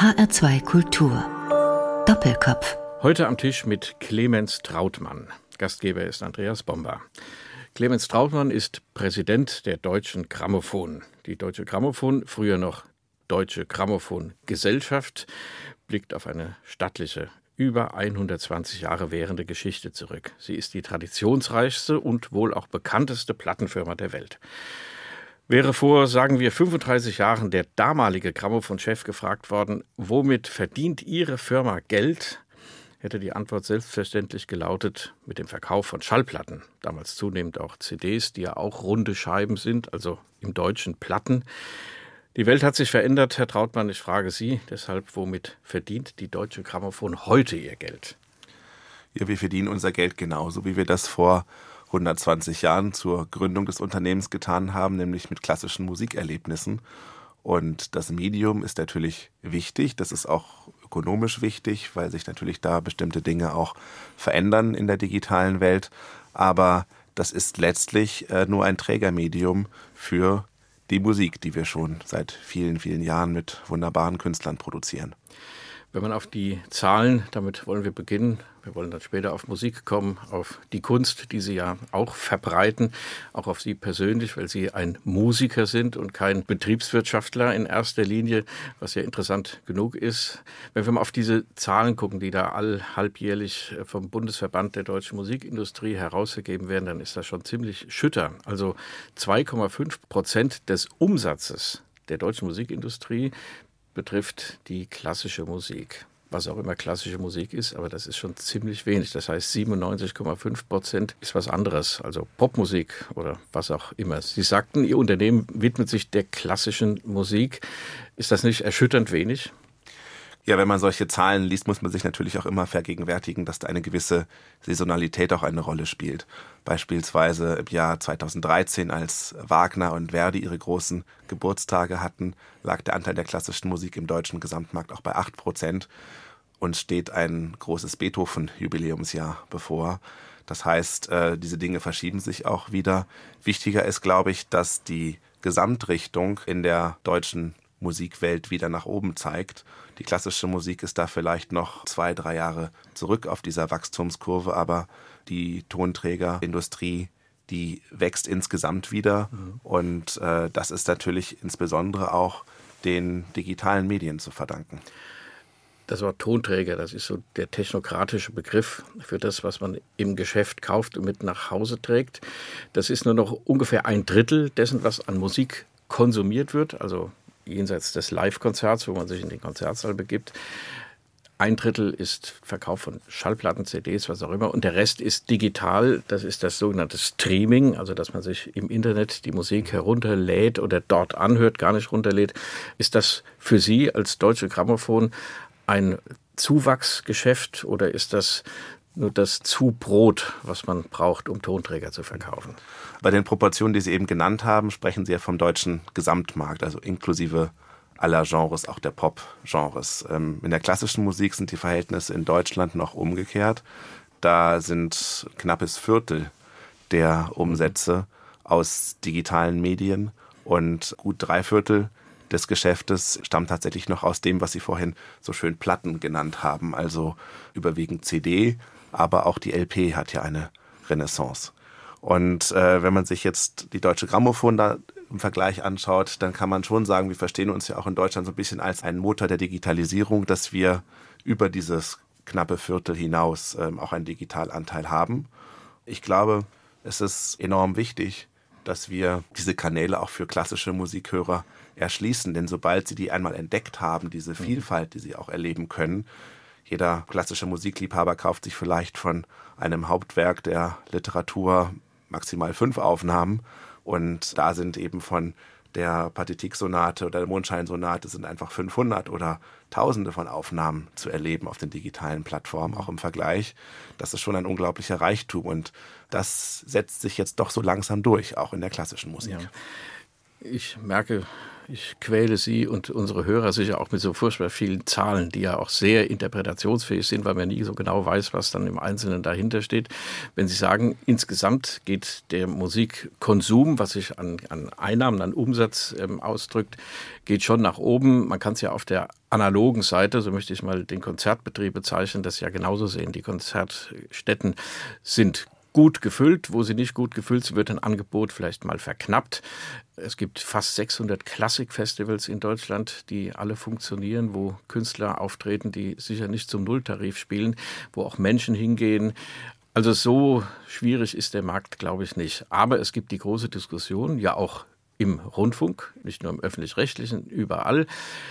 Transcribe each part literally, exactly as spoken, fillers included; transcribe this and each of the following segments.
H R zwei Kultur Doppelkopf. Heute am Tisch mit Clemens Trautmann. Gastgeber ist Andreas Bomber. Clemens Trautmann ist Präsident der Deutschen Grammophon. Die Deutsche Grammophon, früher noch Deutsche Grammophon Gesellschaft, blickt auf eine stattliche, über hundertzwanzig Jahre währende Geschichte zurück. Sie ist die traditionsreichste und wohl auch bekannteste Plattenfirma der Welt. Wäre vor, sagen wir, fünfunddreißig Jahren der damalige Grammophon-Chef gefragt worden, womit verdient Ihre Firma Geld, hätte die Antwort selbstverständlich gelautet, mit dem Verkauf von Schallplatten. Damals zunehmend auch C Ds, die ja auch runde Scheiben sind, also im Deutschen Platten. Die Welt hat sich verändert, Herr Trautmann, ich frage Sie deshalb, womit verdient die Deutsche Grammophon heute ihr Geld? Ja, wir verdienen unser Geld genauso, wie wir das vor hundertzwanzig Jahren zur Gründung des Unternehmens getan haben, nämlich mit klassischen Musikerlebnissen. Und das Medium ist natürlich wichtig, das ist auch ökonomisch wichtig, weil sich natürlich da bestimmte Dinge auch verändern in der digitalen Welt. Aber das ist letztlich äh, nur ein Trägermedium für die Musik, die wir schon seit vielen, vielen Jahren mit wunderbaren Künstlern produzieren. Wenn man auf die Zahlen, damit wollen wir beginnen, wir wollen dann später auf Musik kommen, auf die Kunst, die Sie ja auch verbreiten, auch auf Sie persönlich, weil Sie ein Musiker sind und kein Betriebswirtschaftler in erster Linie, was ja interessant genug ist. Wenn wir mal auf diese Zahlen gucken, die da all halbjährlich vom Bundesverband der deutschen Musikindustrie herausgegeben werden, dann ist das schon ziemlich schütter. Also zwei Komma fünf Prozent des Umsatzes der deutschen Musikindustrie betrifft die klassische Musik. Was auch immer klassische Musik ist, aber das ist schon ziemlich wenig. Das heißt, siebenundneunzig Komma fünf Prozent ist was anderes, also Popmusik oder was auch immer. Sie sagten, Ihr Unternehmen widmet sich der klassischen Musik. Ist das nicht erschütternd wenig? Ja, wenn man solche Zahlen liest, muss man sich natürlich auch immer vergegenwärtigen, dass da eine gewisse Saisonalität auch eine Rolle spielt. Beispielsweise im Jahr zweitausenddreizehn, als Wagner und Verdi ihre großen Geburtstage hatten, lag der Anteil der klassischen Musik im deutschen Gesamtmarkt auch bei acht Prozent und steht ein großes Beethoven-Jubiläumsjahr bevor. Das heißt, diese Dinge verschieben sich auch wieder. Wichtiger ist, glaube ich, dass die Gesamtrichtung in der deutschen Musikwelt wieder nach oben zeigt. Die klassische Musik ist da vielleicht noch zwei, drei Jahre zurück auf dieser Wachstumskurve, aber die Tonträgerindustrie, die wächst insgesamt wieder. Mhm. Und äh, das ist natürlich insbesondere auch den digitalen Medien zu verdanken. Das Wort Tonträger, das ist so der technokratische Begriff für das, was man im Geschäft kauft und mit nach Hause trägt. Das ist nur noch ungefähr ein Drittel dessen, was an Musik konsumiert wird, also jenseits des Live-Konzerts, wo man sich in den Konzertsaal begibt. Ein Drittel ist Verkauf von Schallplatten, C Ds, was auch immer. Und der Rest ist digital. Das ist das sogenannte Streaming, also dass man sich im Internet die Musik herunterlädt oder dort anhört, gar nicht runterlädt. Ist das für Sie als Deutsche Grammophon ein Zuwachsgeschäft oder ist das nur das Zubrot, was man braucht, um Tonträger zu verkaufen? Bei den Proportionen, die Sie eben genannt haben, sprechen Sie ja vom deutschen Gesamtmarkt, also inklusive aller Genres, auch der Pop-Genres. In der klassischen Musik sind die Verhältnisse in Deutschland noch umgekehrt. Da sind knappes Viertel der Umsätze aus digitalen Medien und gut drei Viertel des Geschäftes stammt tatsächlich noch aus dem, was Sie vorhin so schön Platten genannt haben, also überwiegend C D, aber auch die L P hat ja eine Renaissance. Und äh, wenn man sich jetzt die Deutsche Grammophon da im Vergleich anschaut, dann kann man schon sagen, wir verstehen uns ja auch in Deutschland so ein bisschen als einen Motor der Digitalisierung, dass wir über dieses knappe Viertel hinaus ähm, auch einen Digitalanteil haben. Ich glaube, es ist enorm wichtig, dass wir diese Kanäle auch für klassische Musikhörer erschließen, denn sobald sie die einmal entdeckt haben, diese Vielfalt, die sie auch erleben können, jeder klassische Musikliebhaber kauft sich vielleicht von einem Hauptwerk der Literatur maximal fünf Aufnahmen und da sind eben von der Pathetique-Sonate oder der Mondschein-Sonate sind einfach fünfhundert oder Tausende von Aufnahmen zu erleben auf den digitalen Plattformen, auch im Vergleich. Das ist schon ein unglaublicher Reichtum und das setzt sich jetzt doch so langsam durch, auch in der klassischen Musik. Ja. Ich merke ich quäle Sie und unsere Hörer sicher auch mit so furchtbar vielen Zahlen, die ja auch sehr interpretationsfähig sind, weil man nie so genau weiß, was dann im Einzelnen dahinter steht. Wenn Sie sagen, insgesamt geht der Musikkonsum, was sich an, an Einnahmen, an Umsatz ähm, ausdrückt, geht schon nach oben. Man kann es ja auf der analogen Seite, so möchte ich mal den Konzertbetrieb bezeichnen, das ja genauso sehen. Die Konzertstätten sind gut gefüllt. Wo sie nicht gut gefüllt sind, wird ein Angebot vielleicht mal verknappt. Es gibt fast sechshundert Klassikfestivals in Deutschland, die alle funktionieren, wo Künstler auftreten, die sicher nicht zum Nulltarif spielen, wo auch Menschen hingehen. Also so schwierig ist der Markt, glaube ich, nicht. Aber es gibt die große Diskussion, ja auch im Rundfunk, nicht nur im Öffentlich-Rechtlichen, überall.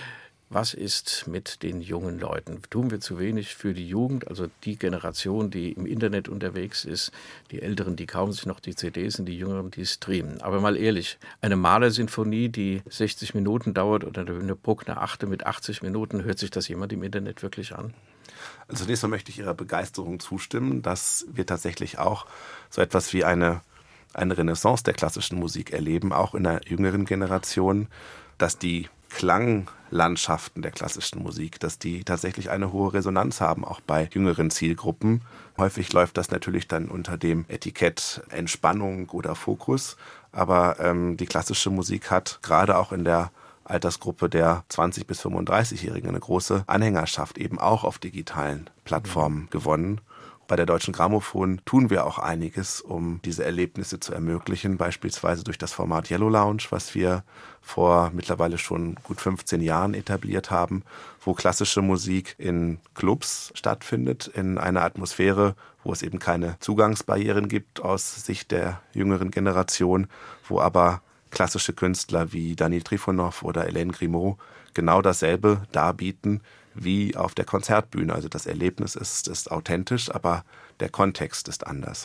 Was ist mit den jungen Leuten? Tun wir zu wenig für die Jugend, also die Generation, die im Internet unterwegs ist, die Älteren, die kaufen sich noch die C Ds und die Jüngeren, die streamen. Aber mal ehrlich, eine Mahler-Sinfonie, die sechzig Minuten dauert oder eine Bruckner Achte mit achtzig Minuten, hört sich das jemand im Internet wirklich an? Also zunächst mal möchte ich Ihrer Begeisterung zustimmen, dass wir tatsächlich auch so etwas wie eine, eine Renaissance der klassischen Musik erleben, auch in der jüngeren Generation, dass die Klanglandschaften der klassischen Musik, dass die tatsächlich eine hohe Resonanz haben, auch bei jüngeren Zielgruppen. Häufig läuft das natürlich dann unter dem Etikett Entspannung oder Fokus, aber ähm, die klassische Musik hat gerade auch in der Altersgruppe der zwanzig- bis fünfunddreißigjährigen eine große Anhängerschaft eben auch auf digitalen Plattformen gewonnen. Bei der Deutschen Grammophon tun wir auch einiges, um diese Erlebnisse zu ermöglichen, beispielsweise durch das Format Yellow Lounge, was wir vor mittlerweile schon gut fünfzehn Jahren etabliert haben, wo klassische Musik in Clubs stattfindet, in einer Atmosphäre, wo es eben keine Zugangsbarrieren gibt aus Sicht der jüngeren Generation, wo aber klassische Künstler wie Daniil Trifonov oder Hélène Grimaud genau dasselbe darbieten wie auf der Konzertbühne. Also das Erlebnis ist, ist authentisch, aber der Kontext ist anders.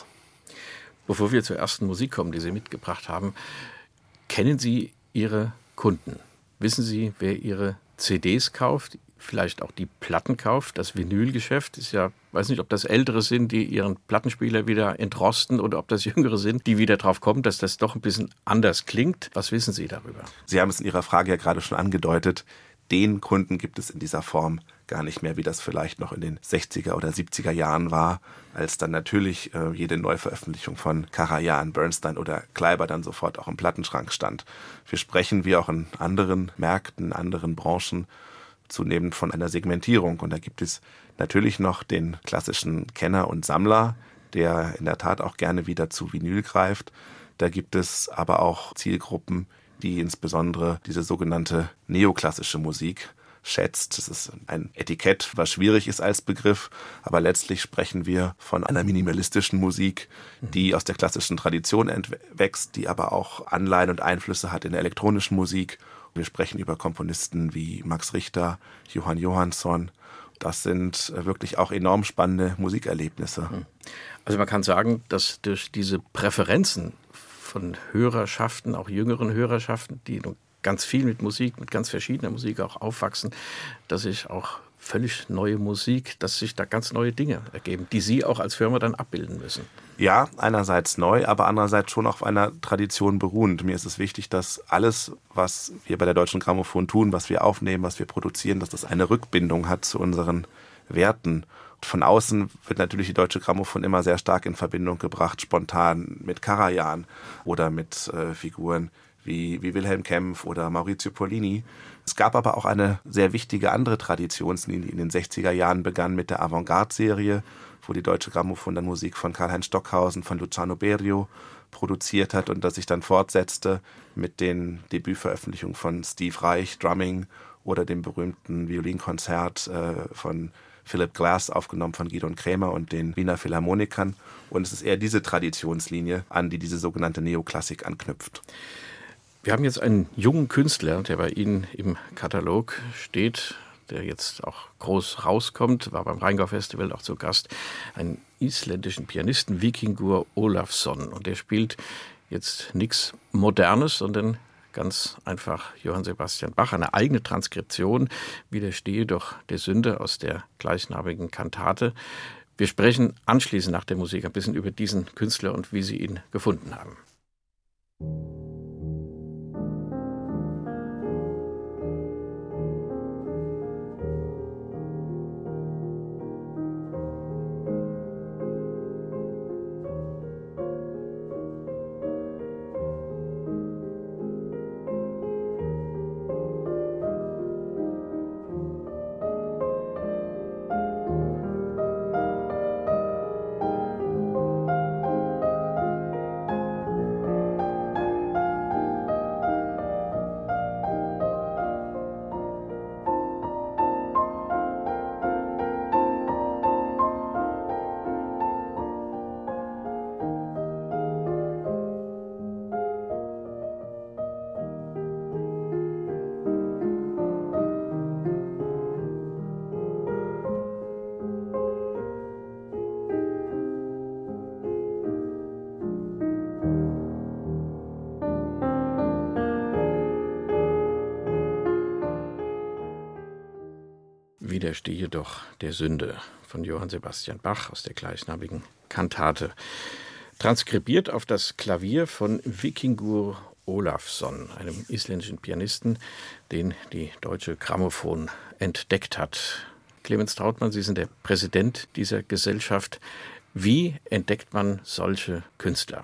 Bevor wir zur ersten Musik kommen, die Sie mitgebracht haben, kennen Sie Ihre Kunden? Wissen Sie, wer Ihre C Ds kauft, vielleicht auch die Platten kauft? Das Vinylgeschäft ist ja, weiß nicht, ob das Ältere sind, die ihren Plattenspieler wieder entrosten oder ob das Jüngere sind, die wieder drauf kommen, dass das doch ein bisschen anders klingt. Was wissen Sie darüber? Sie haben es in Ihrer Frage ja gerade schon angedeutet. Den Kunden gibt es in dieser Form gar nicht mehr, wie das vielleicht noch in den sechziger oder siebziger Jahren war, als dann natürlich äh, jede Neuveröffentlichung von Karajan, Bernstein oder Kleiber dann sofort auch im Plattenschrank stand. Wir sprechen, wie auch in anderen Märkten, in anderen Branchen, zunehmend von einer Segmentierung. Und da gibt es natürlich noch den klassischen Kenner und Sammler, der in der Tat auch gerne wieder zu Vinyl greift. Da gibt es aber auch Zielgruppen, die insbesondere diese sogenannte neoklassische Musik schätzt. Das ist ein Etikett, was schwierig ist als Begriff, aber letztlich sprechen wir von einer minimalistischen Musik, die aus der klassischen Tradition entwächst, die aber auch Anleihen und Einflüsse hat in der elektronischen Musik. Wir sprechen über Komponisten wie Max Richter, Johann Johansson. Das sind wirklich auch enorm spannende Musikerlebnisse. Also man kann sagen, dass durch diese Präferenzen von Hörerschaften, auch jüngeren Hörerschaften, die ganz viel mit Musik, mit ganz verschiedener Musik auch aufwachsen, dass sich auch völlig neue Musik, dass sich da ganz neue Dinge ergeben, die Sie auch als Firma dann abbilden müssen. Ja, einerseits neu, aber andererseits schon auf einer Tradition beruhend. Mir ist es wichtig, dass alles, was wir bei der Deutschen Grammophon tun, was wir aufnehmen, was wir produzieren, dass das eine Rückbindung hat zu unseren Werten. Von außen wird natürlich die Deutsche Grammophon immer sehr stark in Verbindung gebracht, spontan mit Karajan oder mit äh, Figuren wie, wie Wilhelm Kempff oder Maurizio Pollini. Es gab aber auch eine sehr wichtige andere Traditionslinie, die in den sechziger Jahren begann mit der Avantgarde-Serie, wo die Deutsche Grammophon dann Musik von Karl-Heinz Stockhausen, von Luciano Berio produziert hat und das sich dann fortsetzte mit den Debütveröffentlichungen von Steve Reich, Drumming oder dem berühmten Violinkonzert äh, von Philip Glass, aufgenommen von Gidon Kremer und den Wiener Philharmonikern. Und es ist eher diese Traditionslinie, an die diese sogenannte Neoklassik anknüpft. Wir haben jetzt einen jungen Künstler, der bei Ihnen im Katalog steht, der jetzt auch groß rauskommt, war beim Rheingau-Festival auch zu Gast, einen isländischen Pianisten, Víkingur Ólafsson. Und der spielt jetzt nichts Modernes, sondern ganz einfach Johann Sebastian Bach, eine eigene Transkription, Widerstehe doch der Sünde aus der gleichnamigen Kantate. Wir sprechen anschließend nach der Musik ein bisschen über diesen Künstler und wie Sie ihn gefunden haben. Widerstehe doch der Sünde von Johann Sebastian Bach aus der gleichnamigen Kantate. Transkribiert auf das Klavier von Víkingur Ólafsson, einem isländischen Pianisten, den die Deutsche Grammophon entdeckt hat. Clemens Trautmann, Sie sind der Präsident dieser Gesellschaft. Wie entdeckt man solche Künstler?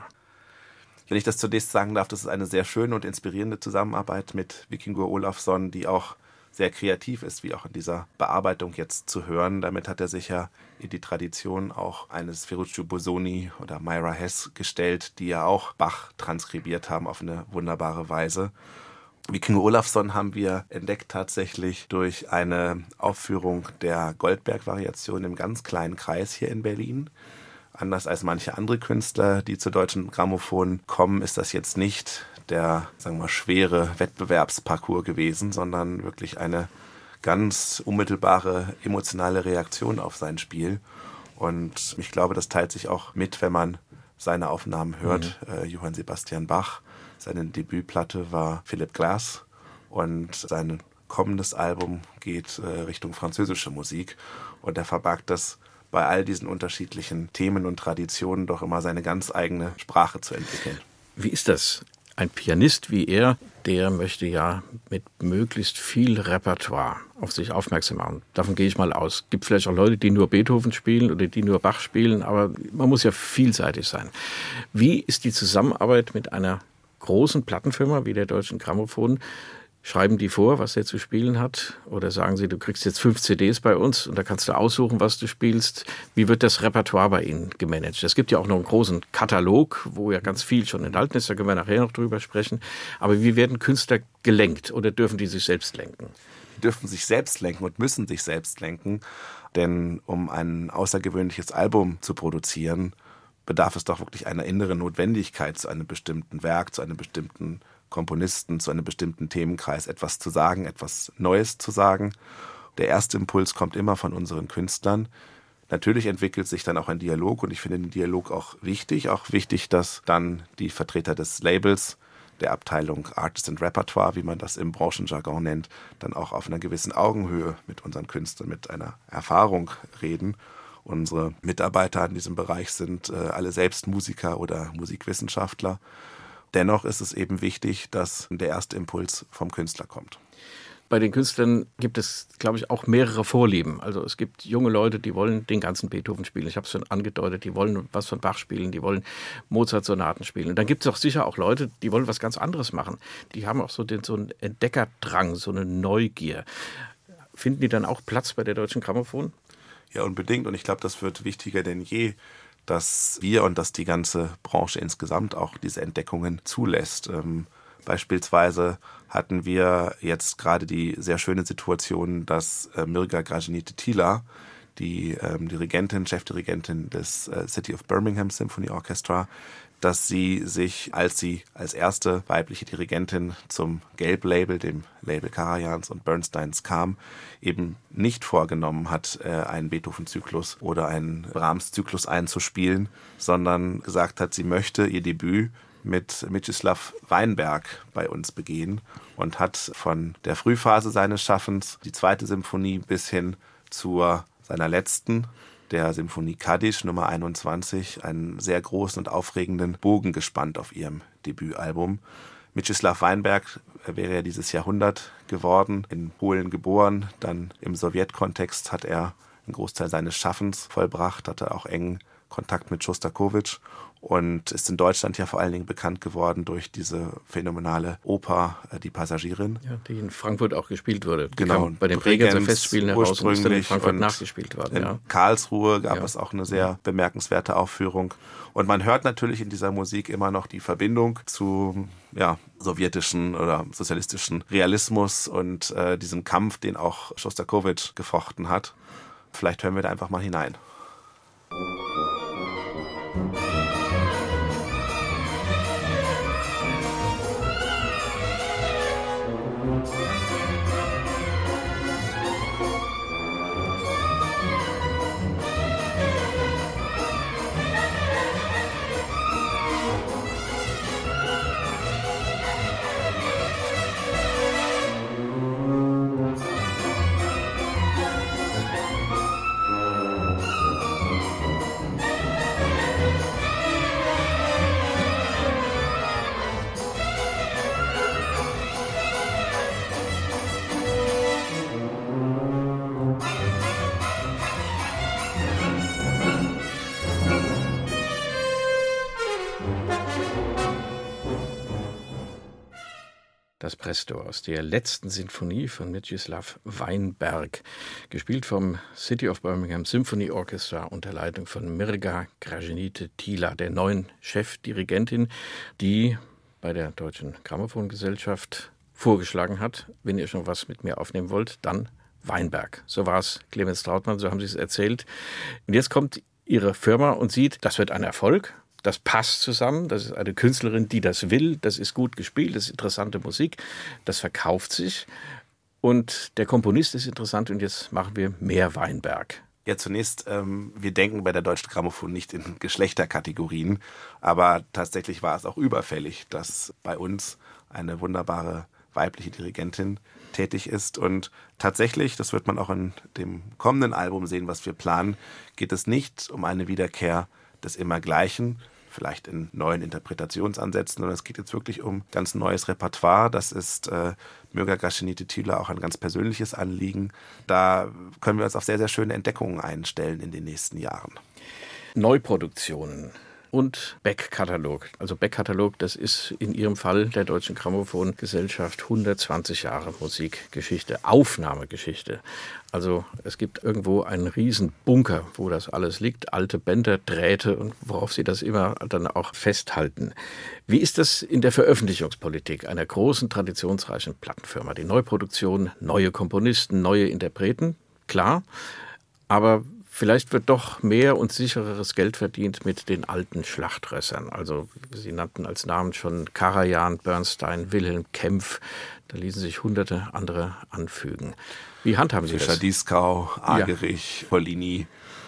Wenn ich das zunächst sagen darf, das ist eine sehr schöne und inspirierende Zusammenarbeit mit Víkingur Ólafsson, die auch sehr kreativ ist, wie auch in dieser Bearbeitung jetzt zu hören. Damit hat er sich ja in die Tradition auch eines Ferruccio Busoni oder Myra Hess gestellt, die ja auch Bach transkribiert haben auf eine wunderbare Weise. Víkingur Ólafsson haben wir entdeckt tatsächlich durch eine Aufführung der Goldberg-Variation im ganz kleinen Kreis hier in Berlin. Anders als manche andere Künstler, die zur Deutschen Grammophon kommen, ist das jetzt nicht der, sagen wir mal, schwere Wettbewerbsparcours gewesen, sondern wirklich eine ganz unmittelbare emotionale Reaktion auf sein Spiel. Und ich glaube, das teilt sich auch mit, wenn man seine Aufnahmen hört. Mhm. Äh, Johann Sebastian Bach, seine Debütplatte war Philip Glass und sein kommendes Album geht äh, Richtung französische Musik. Und er verbarg das bei all diesen unterschiedlichen Themen und Traditionen doch immer seine ganz eigene Sprache zu entwickeln. Wie ist das? Ein Pianist wie er, der möchte ja mit möglichst viel Repertoire auf sich aufmerksam machen. Davon gehe ich mal aus. Es gibt vielleicht auch Leute, die nur Beethoven spielen oder die nur Bach spielen, aber man muss ja vielseitig sein. Wie ist die Zusammenarbeit mit einer großen Plattenfirma wie der Deutschen Grammophon? Schreiben die vor, was er zu spielen hat? Oder sagen sie, du kriegst jetzt fünf C Ds bei uns und da kannst du aussuchen, was du spielst? Wie wird das Repertoire bei Ihnen gemanagt? Es gibt ja auch noch einen großen Katalog, wo ja ganz viel schon enthalten ist. Da können wir nachher noch drüber sprechen. Aber wie werden Künstler gelenkt oder dürfen die sich selbst lenken? Die dürfen sich selbst lenken und müssen sich selbst lenken. Denn um ein außergewöhnliches Album zu produzieren, bedarf es doch wirklich einer inneren Notwendigkeit, zu einem bestimmten Werk, zu einem bestimmten Komponisten, zu einem bestimmten Themenkreis etwas zu sagen, etwas Neues zu sagen. Der erste Impuls kommt immer von unseren Künstlern. Natürlich entwickelt sich dann auch ein Dialog und ich finde den Dialog auch wichtig. Auch wichtig, dass dann die Vertreter des Labels, der Abteilung Artist and Repertoire, wie man das im Branchenjargon nennt, dann auch auf einer gewissen Augenhöhe mit unseren Künstlern, mit einer Erfahrung reden. Unsere Mitarbeiter in diesem Bereich sind äh, alle selbst Musiker oder Musikwissenschaftler. Dennoch ist es eben wichtig, dass der erste Impuls vom Künstler kommt. Bei den Künstlern gibt es, glaube ich, auch mehrere Vorlieben. Also es gibt junge Leute, die wollen den ganzen Beethoven spielen. Ich habe es schon angedeutet, die wollen was von Bach spielen, die wollen Mozart-Sonaten spielen. Und dann gibt es auch sicher auch Leute, die wollen was ganz anderes machen. Die haben auch so, den, so einen Entdeckerdrang, so eine Neugier. Finden die dann auch Platz bei der Deutschen Grammophon? Ja, unbedingt. Und ich glaube, das wird wichtiger denn je, dass wir und dass die ganze Branche insgesamt auch diese Entdeckungen zulässt. Ähm, beispielsweise hatten wir jetzt gerade die sehr schöne Situation, dass äh, Mirga Gražinytė-Tyla, die ähm, Dirigentin, Chefdirigentin des äh, City of Birmingham Symphony Orchestra, dass sie sich, als sie als erste weibliche Dirigentin zum Gelb-Label, dem Label Karajans und Bernsteins kam, eben nicht vorgenommen hat, einen Beethoven-Zyklus oder einen Brahms-Zyklus einzuspielen, sondern gesagt hat, sie möchte ihr Debüt mit Mieczyslaw Weinberg bei uns begehen und hat von der Frühphase seines Schaffens die zweite Symphonie bis hin zur seiner letzten, der Symphonie Kadisch Nummer einundzwanzig, einen sehr großen und aufregenden Bogen gespannt auf ihrem Debütalbum. Mieczyslaw Weinberg wäre ja dieses Jahrhundert geworden, in Polen geboren, dann im Sowjetkontext hat er einen Großteil seines Schaffens vollbracht, hatte auch engen Kontakt mit Schostakowitsch und ist in Deutschland ja vor allen Dingen bekannt geworden durch diese phänomenale Oper Die Passagierin. Ja, die in Frankfurt auch gespielt wurde. Die genau. Bei den Bregenzer Festspielen heraus und ist dann in Frankfurt nachgespielt worden. In ja. Karlsruhe gab ja. es auch eine sehr bemerkenswerte Aufführung. Und man hört natürlich in dieser Musik immer noch die Verbindung zu ja, sowjetischen oder sozialistischen Realismus und äh, diesem Kampf, den auch Schostakowitsch gefochten hat. Vielleicht hören wir da einfach mal hinein. das Presto aus der letzten Sinfonie von Mieczysław Weinberg, gespielt vom City of Birmingham Symphony Orchestra unter Leitung von Mirga Gražinytė-Tyla, der neuen Chefdirigentin, die bei der Deutschen Grammophongesellschaft vorgeschlagen hat, wenn ihr schon was mit mir aufnehmen wollt, dann Weinberg. So war es, Clemens Trautmann, so haben Sie es erzählt. Und jetzt kommt Ihre Firma und sieht, das wird ein Erfolg. Das passt zusammen, das ist eine Künstlerin, die das will, das ist gut gespielt, das ist interessante Musik, das verkauft sich und der Komponist ist interessant und jetzt machen wir mehr Weinberg. Ja, zunächst, ähm, wir denken bei der Deutschen Grammophon nicht in Geschlechterkategorien, aber tatsächlich war es auch überfällig, dass bei uns eine wunderbare weibliche Dirigentin tätig ist und tatsächlich, das wird man auch in dem kommenden Album sehen, was wir planen, geht es nicht um eine Wiederkehr des Immergleichen, vielleicht in neuen Interpretationsansätzen, sondern es geht jetzt wirklich um ganz neues Repertoire. Das ist äh, Mirga Gražinytė-Tyla auch ein ganz persönliches Anliegen. Da können wir uns auf sehr, sehr schöne Entdeckungen einstellen in den nächsten Jahren. Neuproduktionen und Beck-Katalog. Also Beck-Katalog, das ist in Ihrem Fall der Deutschen Grammophongesellschaft hundertzwanzig Jahre Musikgeschichte, Aufnahmegeschichte. Also es gibt irgendwo einen riesen Bunker, wo das alles liegt, alte Bänder, Drähte und worauf Sie das immer dann auch festhalten. Wie ist das in der Veröffentlichungspolitik einer großen, traditionsreichen Plattenfirma? Die Neuproduktion, neue Komponisten, neue Interpreten, klar, aber vielleicht wird doch mehr und sichereres Geld verdient mit den alten Schlachtrössern. Also Sie nannten als Namen schon Karajan, Bernstein, Wilhelm Kempff. Da ließen sich hunderte andere anfügen. Wie handhaben Sie das? Fischer-Dieskau, Agerich, ja. Pollini.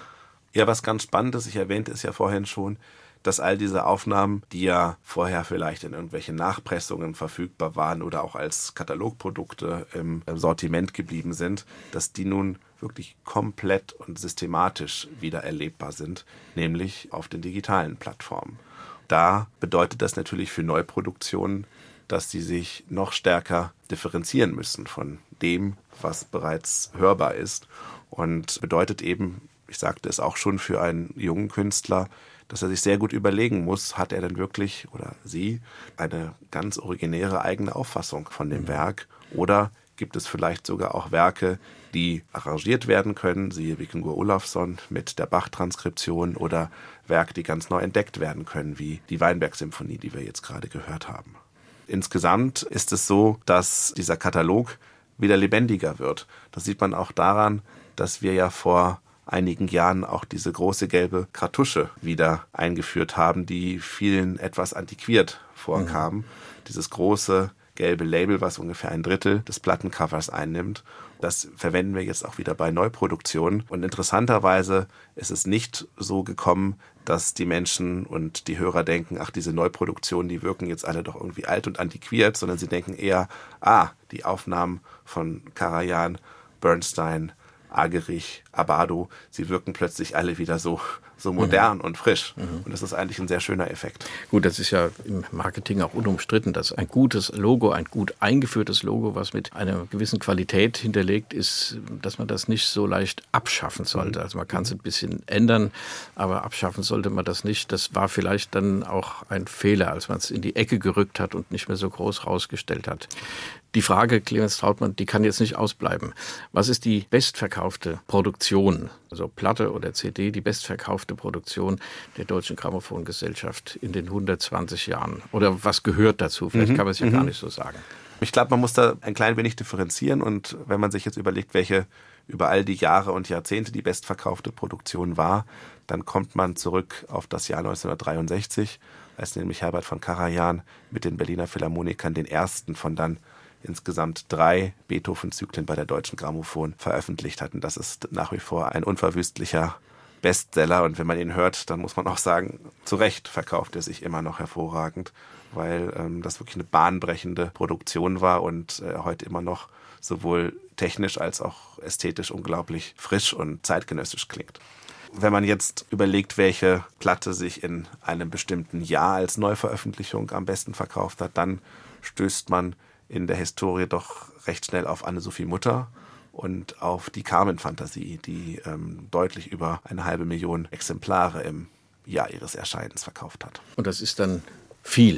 Ja, was ganz spannend ist, ich erwähnte es ja vorhin schon, dass all diese Aufnahmen, die ja vorher vielleicht in irgendwelchen Nachpressungen verfügbar waren oder auch als Katalogprodukte im Sortiment geblieben sind, dass die nun wirklich komplett und systematisch wieder erlebbar sind, nämlich auf den digitalen Plattformen. Da bedeutet das natürlich für Neuproduktionen, dass sie sich noch stärker differenzieren müssen von dem, was bereits hörbar ist und bedeutet eben, ich sagte es auch schon für einen jungen Künstler, dass er sich sehr gut überlegen muss, hat er denn wirklich oder sie eine ganz originäre eigene Auffassung von dem Werk oder gibt es vielleicht sogar auch Werke, die arrangiert werden können, siehe Víkingur Ólafsson mit der Bach-Transkription oder Werke, die ganz neu entdeckt werden können, wie die Weinberg-Symphonie, die wir jetzt gerade gehört haben. Insgesamt ist es so, dass dieser Katalog wieder lebendiger wird. Das sieht man auch daran, dass wir ja vor einigen Jahren auch diese große gelbe Kartusche wieder eingeführt haben, die vielen etwas antiquiert vorkam. Mhm. Dieses große gelbe Label, was ungefähr ein Drittel des Plattencovers einnimmt. Das verwenden wir jetzt auch wieder bei Neuproduktionen. Und interessanterweise ist es nicht so gekommen, dass die Menschen und die Hörer denken, ach, diese Neuproduktionen, die wirken jetzt alle doch irgendwie alt und antiquiert, sondern sie denken eher, ah, die Aufnahmen von Karajan, Bernstein, Agerich, Abbado, sie wirken plötzlich alle wieder so, so modern mhm. und frisch. Mhm. Und das ist eigentlich ein sehr schöner Effekt. Gut, das ist ja im Marketing auch unumstritten, dass ein gutes Logo, ein gut eingeführtes Logo, was mit einer gewissen Qualität hinterlegt ist, dass man das nicht so leicht abschaffen sollte. Also man kann es ein bisschen ändern, aber abschaffen sollte man das nicht. Das war vielleicht dann auch ein Fehler, als man es in die Ecke gerückt hat und nicht mehr so groß rausgestellt hat. Die Frage, Clemens Trautmann, die kann jetzt nicht ausbleiben. Was ist die bestverkaufte Produktion, also Platte oder C D, die bestverkaufte Produktion der Deutschen Grammophongesellschaft in den hundertzwanzig Jahren? Oder was gehört dazu? Vielleicht mhm. kann man es ja mhm. gar nicht so sagen. Ich glaube, man muss da ein klein wenig differenzieren. Und wenn man sich jetzt überlegt, welche über all die Jahre und Jahrzehnte die bestverkaufte Produktion war, dann kommt man zurück auf das Jahr neunzehnhundertdreiundsechzig, als nämlich Herbert von Karajan mit den Berliner Philharmonikern den ersten von dann insgesamt drei Beethoven-Zyklen bei der Deutschen Grammophon veröffentlicht hatten. Das ist nach wie vor ein unverwüstlicher Bestseller. Und wenn man ihn hört, dann muss man auch sagen, zu Recht verkauft er sich immer noch hervorragend, weil ähm, das wirklich eine bahnbrechende Produktion war und äh, heute immer noch sowohl technisch als auch ästhetisch unglaublich frisch und zeitgenössisch klingt. Wenn man jetzt überlegt, welche Platte sich in einem bestimmten Jahr als Neuveröffentlichung am besten verkauft hat, dann stößt man in der Historie doch recht schnell auf Anne-Sophie Mutter und auf die Carmen-Fantasie, die ähm, deutlich über eine halbe Million Exemplare im Jahr ihres Erscheinens verkauft hat. Und das ist dann viel.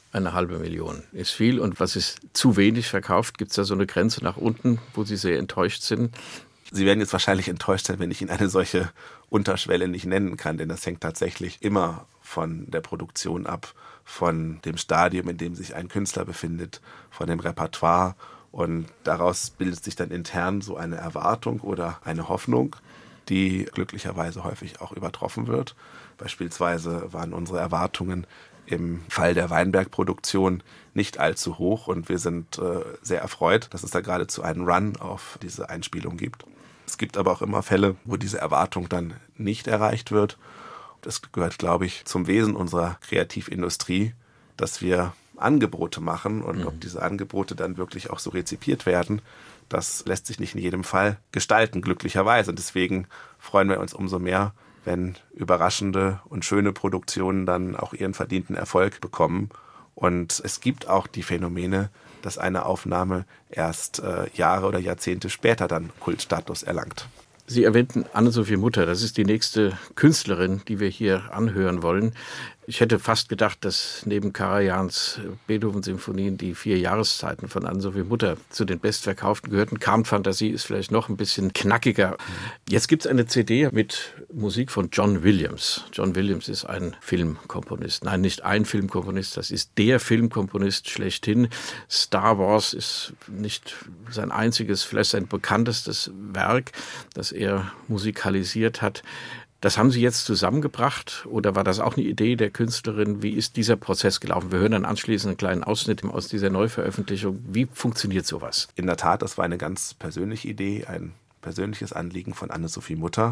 Eine halbe Million ist viel. Und was ist zu wenig verkauft? Gibt es da so eine Grenze nach unten, wo Sie sehr enttäuscht sind? Sie werden jetzt wahrscheinlich enttäuscht sein, wenn ich Ihnen eine solche Unterschwelle nicht nennen kann, denn das hängt tatsächlich immer von der Produktion ab, von dem Stadium, in dem sich ein Künstler befindet, von dem Repertoire. Und daraus bildet sich dann intern so eine Erwartung oder eine Hoffnung, die glücklicherweise häufig auch übertroffen wird. Beispielsweise waren unsere Erwartungen im Fall der Weinberg-Produktion nicht allzu hoch und wir sind äh, sehr erfreut, dass es da geradezu einen Run auf diese Einspielung gibt. Es gibt aber auch immer Fälle, wo diese Erwartung dann nicht erreicht wird. Das gehört, glaube ich, zum Wesen unserer Kreativindustrie, dass wir Angebote machen und mhm. ob diese Angebote dann wirklich auch so rezipiert werden, das lässt sich nicht in jedem Fall gestalten, glücklicherweise. Und deswegen freuen wir uns umso mehr, wenn überraschende und schöne Produktionen dann auch ihren verdienten Erfolg bekommen. Und es gibt auch die Phänomene, dass eine Aufnahme erst äh, Jahre oder Jahrzehnte später dann Kultstatus erlangt. Sie erwähnten Anne-Sophie Mutter, das ist die nächste Künstlerin, die wir hier anhören wollen. Ich hätte fast gedacht, dass neben Karajans Beethoven-Symphonien die vier Jahreszeiten von Anne-Sophie Mutter zu den bestverkauften gehörten. Carmen-Fantasie ist vielleicht noch ein bisschen knackiger. Jetzt gibt es eine C D mit Musik von John Williams. John Williams ist ein Filmkomponist. Nein, nicht ein Filmkomponist, das ist der Filmkomponist schlechthin. Star Wars ist nicht sein einziges, vielleicht sein bekanntestes Werk, das er musikalisiert hat. Das haben Sie jetzt zusammengebracht oder war das auch eine Idee der Künstlerin? Wie ist dieser Prozess gelaufen? Wir hören dann anschließend einen kleinen Ausschnitt aus dieser Neuveröffentlichung. Wie funktioniert sowas? In der Tat, das war eine ganz persönliche Idee, ein persönliches Anliegen von Anne-Sophie Mutter,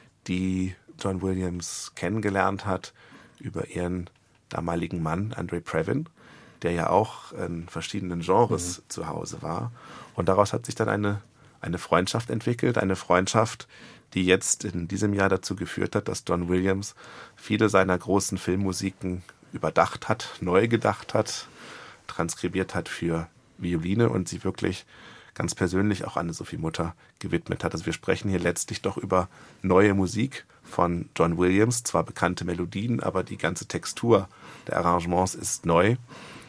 die John Williams kennengelernt hat über ihren damaligen Mann, Andre Previn, der ja auch in verschiedenen Genres mhm. zu Hause war. Und daraus hat sich dann eine, eine Freundschaft entwickelt, eine Freundschaft, die jetzt in diesem Jahr dazu geführt hat, dass John Williams viele seiner großen Filmmusiken überdacht hat, neu gedacht hat, transkribiert hat für Violine und sie wirklich ganz persönlich auch Anne-Sophie Mutter gewidmet hat. Also wir sprechen hier letztlich doch über neue Musik von John Williams, zwar bekannte Melodien, aber die ganze Textur der Arrangements ist neu.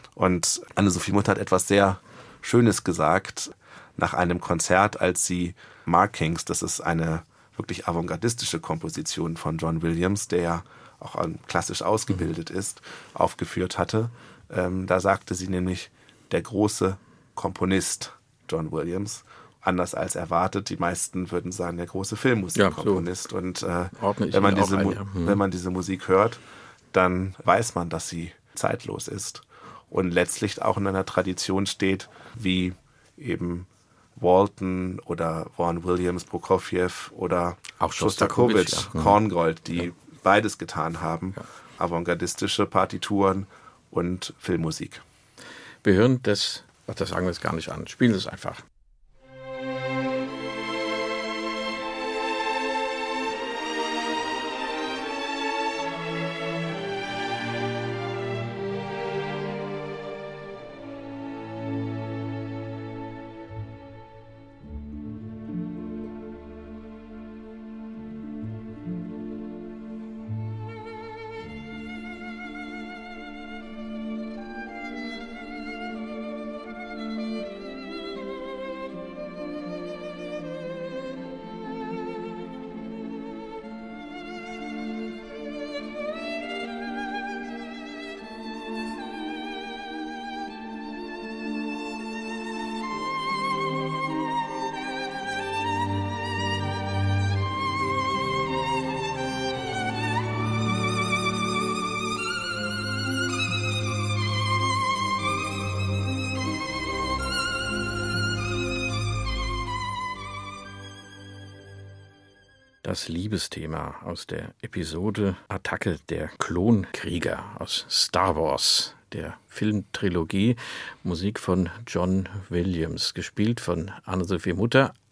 Und Anne-Sophie Mutter hat etwas sehr Schönes gesagt nach einem Konzert, als sie Markings, das ist eine wirklich avantgardistische Komposition von John Williams, der ja auch klassisch ausgebildet ist, aufgeführt hatte. Ähm, da sagte sie nämlich, der große Komponist John Williams, anders als erwartet. Die meisten würden sagen, der große Filmmusikkomponist. Ja, so. Und äh, wenn, man diese, ein, ja. hm. wenn man diese Musik hört, dann weiß man, dass sie zeitlos ist und letztlich auch in einer Tradition steht, wie eben Walton oder Vaughan Williams, Prokofjew oder auch Schostakowitsch, ja. Korngold, die ja. beides getan haben, ja. avantgardistische Partituren und Filmmusik. Wir hören das, ach, das sagen wir jetzt gar nicht an, spielen es einfach. Das Liebesthema aus der Episode Attacke der Klonkrieger aus Star Wars, der Filmtrilogie, Musik von John Williams, gespielt von Anne-Sophie Mutter.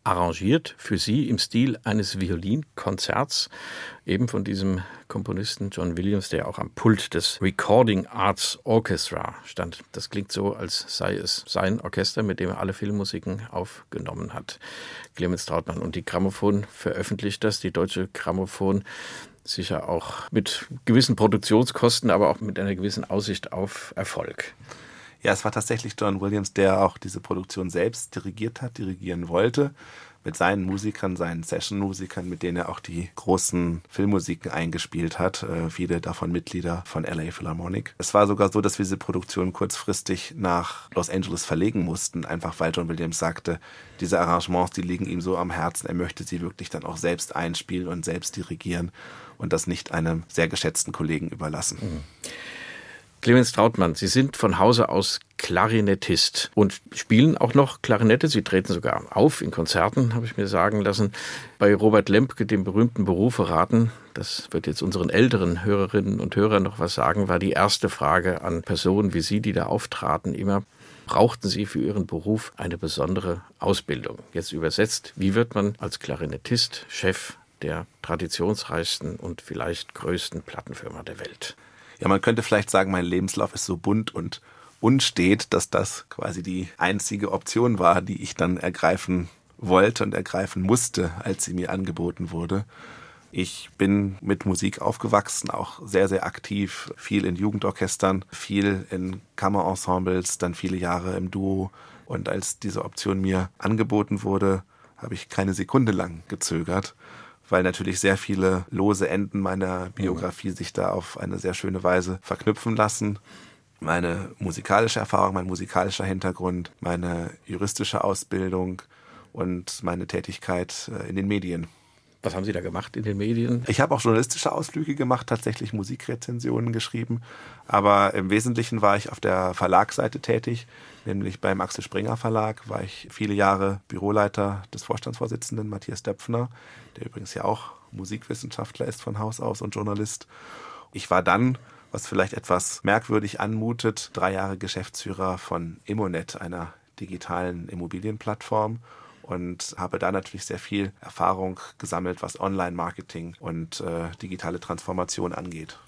arrangiert für Sie im Stil eines Violinkonzerts, eben von diesem Komponisten John Williams, der auch am Pult des Recording Arts Orchestra stand. Das klingt so, als sei es sein Orchester, mit dem er alle Filmmusiken aufgenommen hat. Clemens Trautmann. Und die Grammophon veröffentlicht das, die Deutsche Grammophon, sicher auch mit gewissen Produktionskosten, aber auch mit einer gewissen Aussicht auf Erfolg. Ja, es war tatsächlich John Williams, der auch diese Produktion selbst dirigiert hat, dirigieren wollte, mit seinen Musikern, seinen Session-Musikern, mit denen er auch die großen Filmmusiken eingespielt hat, äh, viele davon Mitglieder von L A Philharmonic. Es war sogar so, dass wir diese Produktion kurzfristig nach Los Angeles verlegen mussten, einfach weil John Williams sagte, diese Arrangements, die liegen ihm so am Herzen, er möchte sie wirklich dann auch selbst einspielen und selbst dirigieren und das nicht einem sehr geschätzten Kollegen überlassen. Mhm. Clemens Trautmann, Sie sind von Hause aus Klarinettist und spielen auch noch Klarinette. Sie treten sogar auf in Konzerten, habe ich mir sagen lassen. Bei Robert Lempke, dem berühmten Beruferaten, das wird jetzt unseren älteren Hörerinnen und Hörern noch was sagen, war die erste Frage an Personen wie Sie, die da auftraten, immer: Brauchten Sie für Ihren Beruf eine besondere Ausbildung? Jetzt übersetzt, wie wird man als Klarinettist Chef der traditionsreichsten und vielleicht größten Plattenfirma der Welt? Ja, man könnte vielleicht sagen, mein Lebenslauf ist so bunt und unstet, dass das quasi die einzige Option war, die ich dann ergreifen wollte und ergreifen musste, als sie mir angeboten wurde. Ich bin mit Musik aufgewachsen, auch sehr, sehr aktiv, viel in Jugendorchestern, viel in Kammerensembles, dann viele Jahre im Duo. Und als diese Option mir angeboten wurde, habe ich keine Sekunde lang gezögert, weil natürlich sehr viele lose Enden meiner Biografie sich da auf eine sehr schöne Weise verknüpfen lassen. Meine musikalische Erfahrung, mein musikalischer Hintergrund, meine juristische Ausbildung und meine Tätigkeit in den Medien. Was haben Sie da gemacht in den Medien? Ich habe auch journalistische Ausflüge gemacht, tatsächlich Musikrezensionen geschrieben, aber im Wesentlichen war ich auf der Verlagsseite tätig, nämlich beim Axel Springer Verlag war ich viele Jahre Büroleiter des Vorstandsvorsitzenden Matthias Döpfner, der übrigens ja auch Musikwissenschaftler ist von Haus aus und Journalist. Ich war dann, was vielleicht etwas merkwürdig anmutet, drei Jahre Geschäftsführer von Immonet, einer digitalen Immobilienplattform, und habe da natürlich sehr viel Erfahrung gesammelt, was Online-Marketing und äh, digitale Transformation angeht.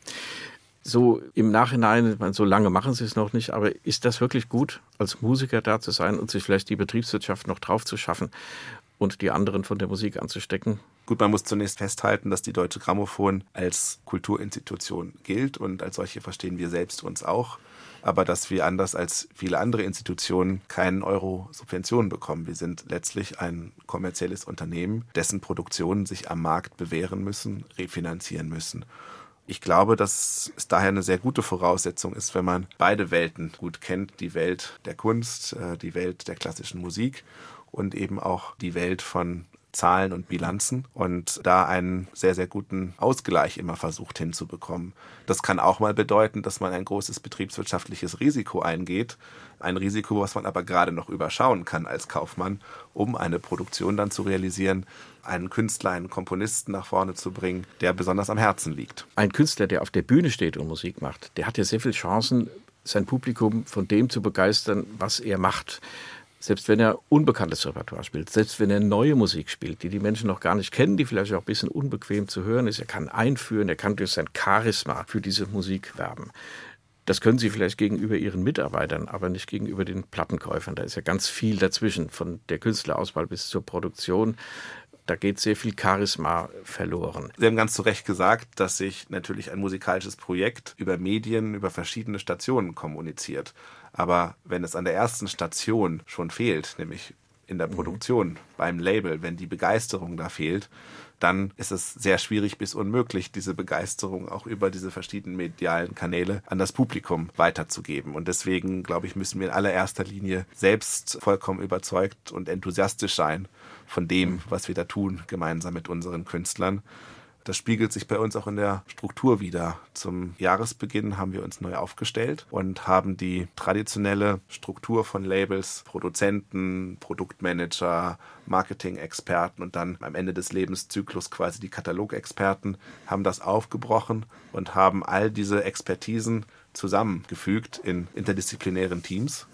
So im Nachhinein, ich meine, so lange machen Sie es noch nicht, aber ist das wirklich gut, als Musiker da zu sein und sich vielleicht die Betriebswirtschaft noch drauf zu schaffen und die anderen von der Musik anzustecken? Gut, man muss zunächst festhalten, dass die Deutsche Grammophon als Kulturinstitution gilt und als solche verstehen wir selbst uns auch. Aber dass wir anders als viele andere Institutionen keinen Euro Subventionen bekommen. Wir sind letztlich ein kommerzielles Unternehmen, dessen Produktionen sich am Markt bewähren müssen, refinanzieren müssen. Ich glaube, dass es daher eine sehr gute Voraussetzung ist, wenn man beide Welten gut kennt, die Welt der Kunst, die Welt der klassischen Musik und eben auch die Welt von Zahlen und Bilanzen und da einen sehr, sehr guten Ausgleich immer versucht hinzubekommen. Das kann auch mal bedeuten, dass man ein großes betriebswirtschaftliches Risiko eingeht, ein Risiko, was man aber gerade noch überschauen kann als Kaufmann, um eine Produktion dann zu realisieren, einen Künstler, einen Komponisten nach vorne zu bringen, der besonders am Herzen liegt. Ein Künstler, der auf der Bühne steht und Musik macht, der hat ja sehr viele Chancen, sein Publikum von dem zu begeistern, was er macht. Selbst wenn er unbekanntes Repertoire spielt, selbst wenn er neue Musik spielt, die die Menschen noch gar nicht kennen, die vielleicht auch ein bisschen unbequem zu hören ist, er kann einführen, er kann durch sein Charisma für diese Musik werben. Das können Sie vielleicht gegenüber Ihren Mitarbeitern, aber nicht gegenüber den Plattenkäufern. Da ist ja ganz viel dazwischen, von der Künstlerauswahl bis zur Produktion. Da geht sehr viel Charisma verloren. Sie haben ganz zu Recht gesagt, dass sich natürlich ein musikalisches Projekt über Medien, über verschiedene Stationen kommuniziert. Aber wenn es an der ersten Station schon fehlt, nämlich in der Produktion, mhm. beim Label, wenn die Begeisterung da fehlt, dann ist es sehr schwierig bis unmöglich, diese Begeisterung auch über diese verschiedenen medialen Kanäle an das Publikum weiterzugeben. Und deswegen, glaube ich, müssen wir in allererster Linie selbst vollkommen überzeugt und enthusiastisch sein von dem, was wir da tun, gemeinsam mit unseren Künstlern. Das spiegelt sich bei uns auch in der Struktur wider. Zum Jahresbeginn haben wir uns neu aufgestellt und haben die traditionelle Struktur von Labels, Produzenten, Produktmanager, Marketing-Experten und dann am Ende des Lebenszyklus quasi die Katalogexperten, haben das aufgebrochen und haben all diese Expertisen zusammengefügt in interdisziplinären Teams,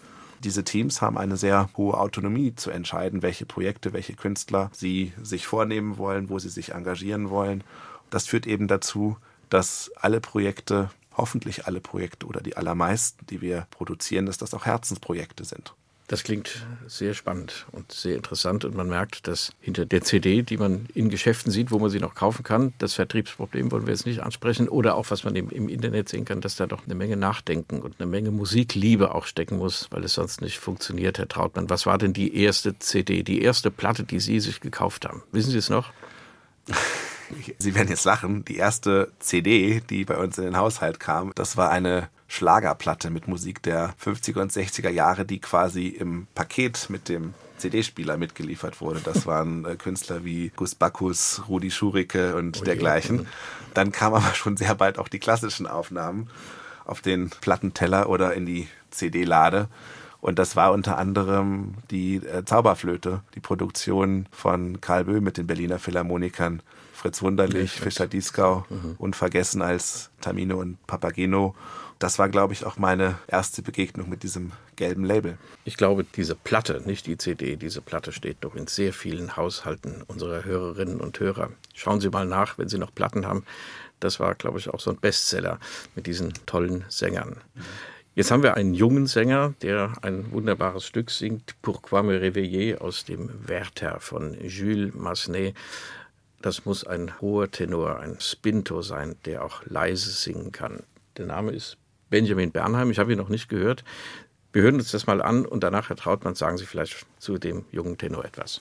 diese Teams haben eine sehr hohe Autonomie zu entscheiden, welche Projekte, welche Künstler sie sich vornehmen wollen, wo sie sich engagieren wollen. Das führt eben dazu, dass alle Projekte, hoffentlich alle Projekte oder die allermeisten, die wir produzieren, dass das auch Herzensprojekte sind. Das klingt sehr spannend und sehr interessant und man merkt, dass hinter der C D, die man in Geschäften sieht, wo man sie noch kaufen kann, das Vertriebsproblem wollen wir jetzt nicht ansprechen, oder auch was man im, im Internet sehen kann, dass da doch eine Menge Nachdenken und eine Menge Musikliebe auch stecken muss, weil es sonst nicht funktioniert, Herr Trautmann. Was war denn die erste C D, die erste Platte, die Sie sich gekauft haben? Wissen Sie es noch? Sie werden jetzt lachen, die erste C D, die bei uns in den Haushalt kam, das war eine Schlagerplatte mit Musik der fünfziger und sechziger Jahre, die quasi im Paket mit dem C D-Spieler mitgeliefert wurde. Das waren äh, Künstler wie Gus Bacchus, Rudi Schurike und oh dergleichen. Je. Dann kamen aber schon sehr bald auch die klassischen Aufnahmen auf den Plattenteller oder in die C D-Lade. Und das war unter anderem die äh, Zauberflöte, die Produktion von Karl Böhm mit den Berliner Philharmonikern, Fritz Wunderlich, Fischer-Dieskau, mhm. unvergessen als Tamino und Papageno. Das war, glaube ich, auch meine erste Begegnung mit diesem gelben Label. Ich glaube, diese Platte, nicht die C D, diese Platte steht doch in sehr vielen Haushalten unserer Hörerinnen und Hörer. Schauen Sie mal nach, wenn Sie noch Platten haben. Das war, glaube ich, auch so ein Bestseller mit diesen tollen Sängern. Mhm. Jetzt haben wir einen jungen Sänger, der ein wunderbares Stück singt, Pourquoi me réveiller, aus dem Werther von Jules Massenet. Das muss ein hoher Tenor, ein Spinto sein, der auch leise singen kann. Der Name ist Benjamin Bernheim, ich habe ihn noch nicht gehört. Wir hören uns das mal an und danach, Herr Trautmann, sagen Sie vielleicht zu dem jungen Tenor etwas.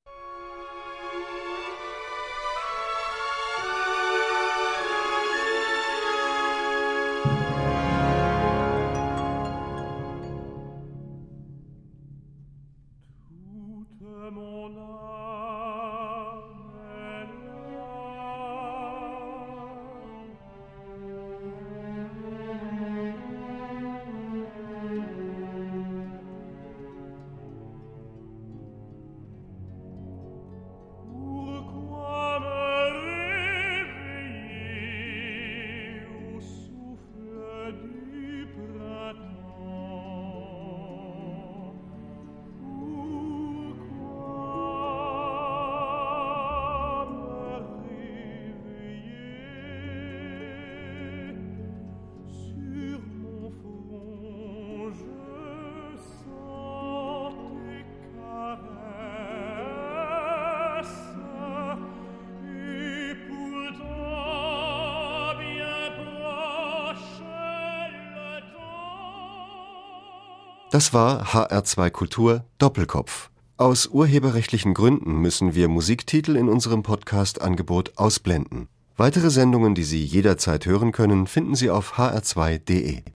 Das war H R zwei Kultur Doppelkopf. Aus urheberrechtlichen Gründen müssen wir Musiktitel in unserem Podcast-Angebot ausblenden. Weitere Sendungen, die Sie jederzeit hören können, finden Sie auf h r zwei punkt d e.